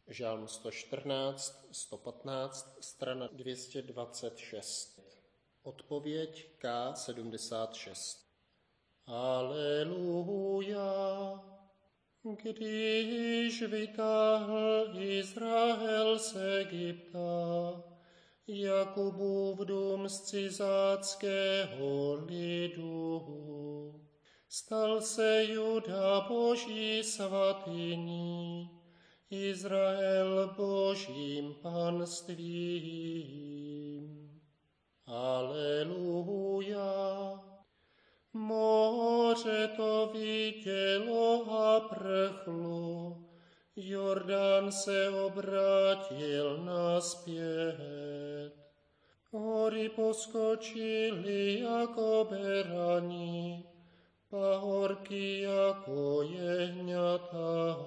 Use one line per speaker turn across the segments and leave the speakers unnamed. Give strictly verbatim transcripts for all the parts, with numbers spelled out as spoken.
Žálm sto čtrnáct, sto patnáct, strana dvě stě dvacet šest. Odpověď K sedmdesát šest. Aleluja. Když vytáhl Izrael z Egypta, Jakubův dům z cizáckého lidu, stal se Juda Boží svatyní, Izrael Božím panstvím. Aleluja. Moře to vidělo a prchlo, Jordán se obrátil nazpět. Hory poskočily jako berani, pahorky jako jehňata.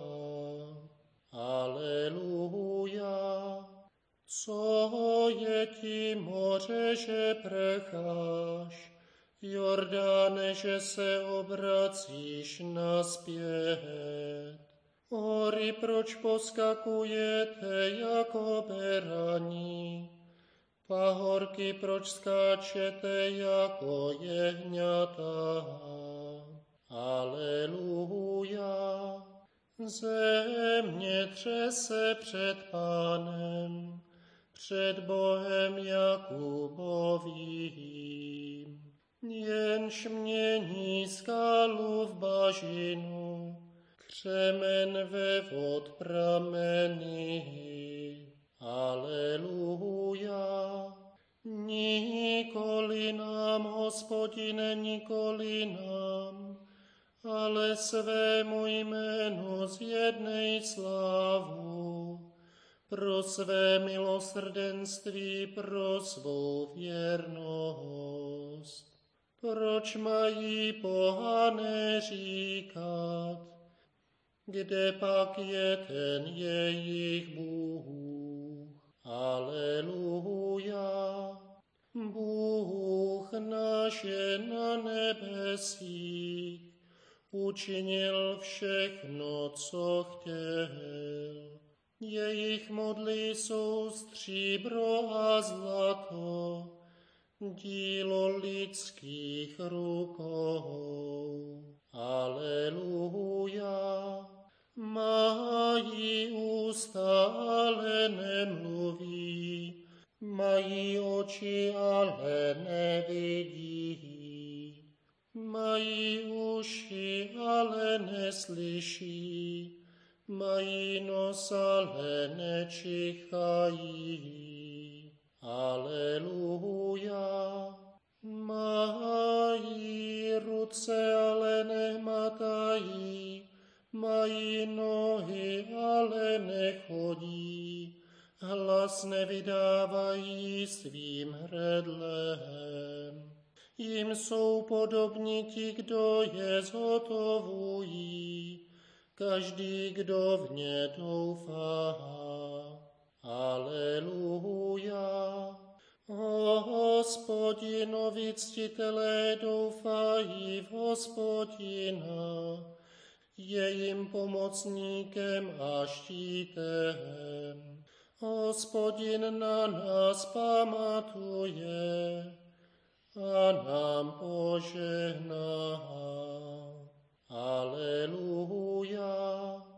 Aleluja. Co je ti, moře, že prcháš, Jordáne, že se obracíš nazpět? Hory, proč poskakujete jako berani? Pahorky, proč skáčete jako jehňata? Aleluja. Země třese před Pánem, před Bohem Jakubovým. Jenž mění skálu v bažinu, křemen ve vod prameny. Aleluja. Nikoli nám, Hospodine, nikoli nám, ale svému jménu zjednej slávu, pro své milosrdenství, pro svou věrnost. Proč mají pohané říkat, kde pak je ten jejich Bůh? Aleluja. Bůh náš je na nebesích, učinil všechno, co chtěl. Jejich modly jsou stříbro a zlato, dílo lidských rukou. Aleluja. Mají ústa, ale nemluví, mají oči, ale nevidí. Mají uši, ale neslyší, mají nos, ale nečichají. Aleluja. Mají ruce, ale nehmatají, mají nohy, ale nechodí, hlas nevydávají svým hrdlem. Jim jsou podobní ti, kdo je zhotovují, každý, kdo v ně doufá. Aleluja. O Hospodinovi, ctitelé doufají v Hospodina, je jim pomocníkem a štítem. Hospodin na nás pamatuje a nám požehná. Aleluja.